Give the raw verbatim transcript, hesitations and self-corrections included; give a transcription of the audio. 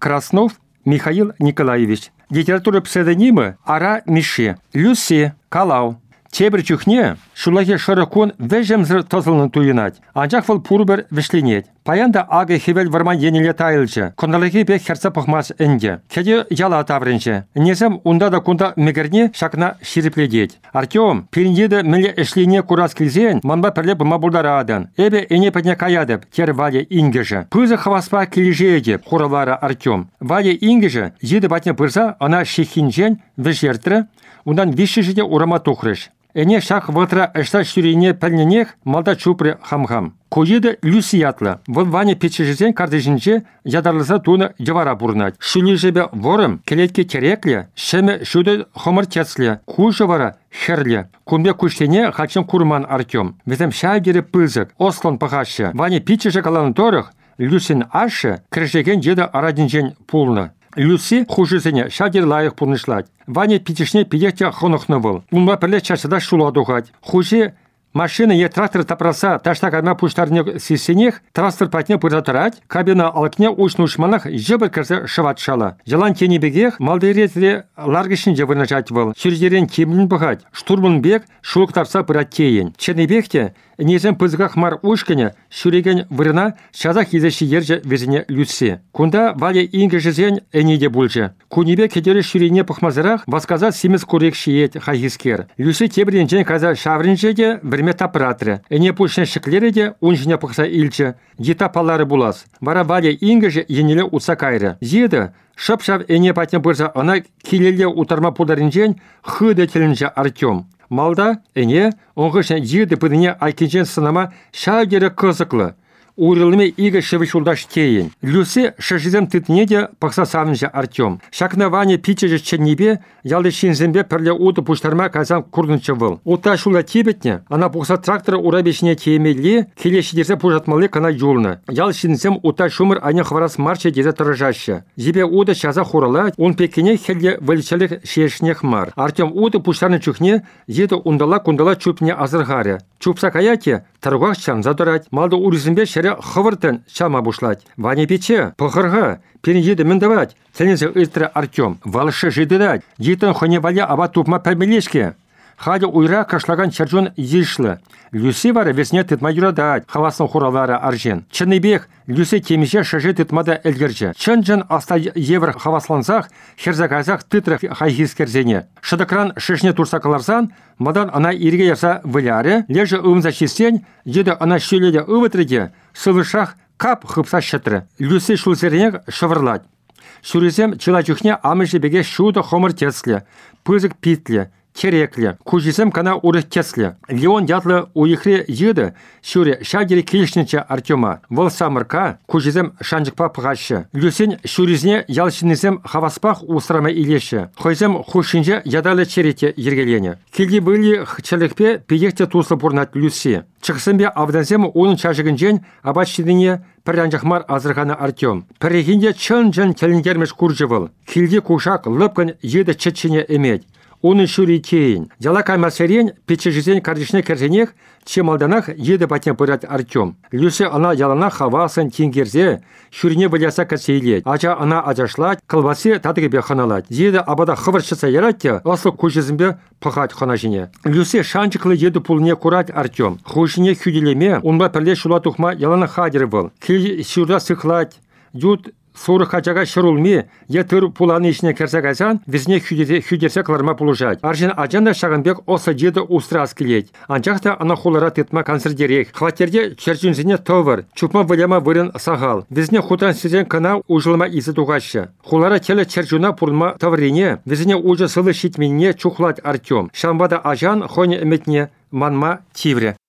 Краснов Михаил Николаевич. Литература псевдонимы Ара Мише. Люси Калау. Тебір чухне, шулахе шырықон вәжемзір тозылын туйынат. Анчақ выл пурбір вішленет. Паянда ағы хевел варман енеле тайылчы. Кондалығы бек херца пұхмас інді. Кеде яла таврынчы. Незім унда да кунда мегірне шакна ширипледет. Артем, періндеді мілі ішлене курас келзен, манба пірле бұма бұлдары адын. Эбе эне пәдне каядып, кер Валя ингежі. Пызы хаваспа кележе едіп, құравары Артем. Валя ингежі, еді батне пырса, ана шехинжен вішертрі, ундан вишішіде урама тухрыш. Эне шах ватра эшта шүрейне пәлненех малда чупры хам-хам. Койеді Люсиятлы. Выл Ваня печежізен кардежінче ядарлыса туны жавара бұрнат. Шүлі жебе ворым, келетке кереклі, шеме шуды хомыр тецлі, кушы вара херлі. Кунбе күштене хачым курман Артем. Везем шайгері пызык, ослон пахашы. Ваня печежі каланы торых, Люсин ашы, кіржеген жеді арадинжен пулны. Люси хужызыне шадер лайық пұрнышлад. Ваня питешне пидекте хонықны был. Унма пірле чашыда шуладуғад. Хужи машина е трактор тапраса таштак ама пуштарне сисенех, трактор патне пырзатырать, кабина алкне учны ушманах жебір кірзі шыват шала. Жалан тені бегех малдыретре ларгышын жевырны жать был. Шүрдерен кемлін бұғад, штурмын бег шулық тарса пырат тейін. Чені бекте незем пызгах мар ушкіне шүреген вырына шазах езеші ерже везіне Люси. Кунда Валя ингежізен әнеде бұлжы. Кунебе кедері шүрене пұхмазырақ васказат семіз көрек шиет хайгискер. Люси тебірден жен каза шаврынжеде бірме тапыратры. Әне пұшын шықлері де унжыне пұқса илчі. Ета палары бұлас. Вара Валя ингежі енелі ұтса кайры. Зеді шып-шап әне патен бұрса ана келелі ұтарма пұлдарынжен хыды телінжі Артем. Малда әне оңғышын еді пыдыне айкенжен сынама шагері қызықлы. Урылыме игі шывы шулдаш тейін. Люси шашызем тытне де пақса савынжы Артем. Шакна Ваня пичежі ченнебе ялды шинзембе пірле уты пуштарма казан курдынчы выл. Ута шула тебетне, ана пұқса трактора урабешіне теймелі, келешідерсе пужатмалы кана юлны. Ял шинзем ута шумыр айне хварас марча дезе тұрыжашы. Зебе уды шаза хуралать, он пекене хелге вылчалых шешнех мар. Артем уты пуштарны чухне, еді ундала кундала чупне азырғары. Чупса каяте, тарғақ чан задырать, малды урызымбе шәрі хывыртын шама бушлать. Ваня пече, пұқырға, пен еді міндавать, тәнізі ұйттыры Артем. Валышы жидыдать, етін хоне Валя аба тупма пәмелешке. Хаде уйра кашлаган чаржон зишлы. Люси вары весне тытма юрадать, хавасын хуралары аржен. Чыны бех, Люси темеше шыжы тытмада әлгіржі. Чын-жын аста евр хаваслансақ, херзаказақ тытры хайхискерзене. Шыдыкран шышне турсакаларсан, мадан ана ирге яса выляры, лежі ұмза чистен, еді ана шүледе ұвытрыде, сылышақ кап хыпса шытры. Люси шулсеренек шывырлать. Сүрізем чылачухне амыжы беге шуды хомыр тецлі, пызык питлі, кереклі, кужисем кана урых теслі. Леон дятлы уйықры еді, шүрі шагері келішнінші Артема. Вол самырка, кужисем шанжықпа пығашы. Люсен шүрізіне ялшынызем хаваспақ усырама илеші. Хойзем хушынжы ядалы черете ергелене. Келді бұлі хчалықпе педекте туслы бұрнат Люси. Чықсымбе авданзем оның чашығын жен абачшыдыне пірранжақмар азырғаны Артем. Пірегінде чын-жын келінгермеш күржівыл. Келді кушақ лыпкын еді чытшыне емет. Оның шүрі кейін. Жала каймасерен печежізен кардишне керзенех, чем алданах еді батен пырат Артем. Люси ана ялана хавасын тенгерзе, шүріне валяса кәсейлет. Ача ана ажашлать, кылбасы татыгебе ханалать. Еді абада хывыршыса яратте, аслы көжізімбе пахать ханажыне. Люси шанчықлы еді пулне курать Артем. Хушыне хюделеме, онба пірле шула тухма ялана хадері был. Кел шүрда сықлать, юд Соры хачаға шырулме, етір пуланы ішіне керсек айсан, візіне хюдерсе қыларма пулужать. Аржын ажанда шағынбек оса жеді устрас келет. Анчақта ана холара тетма консердерек. Хватерде черчунзіне товар, чупма валяма вырын сағал. Візіне хутан сізен кана ужылма изі туғашы. Холара теле черчуна пурма таврине, візіне ужы сылы шитменне чухлать Артем. Шамбада ажан хоне эметне манма тивре.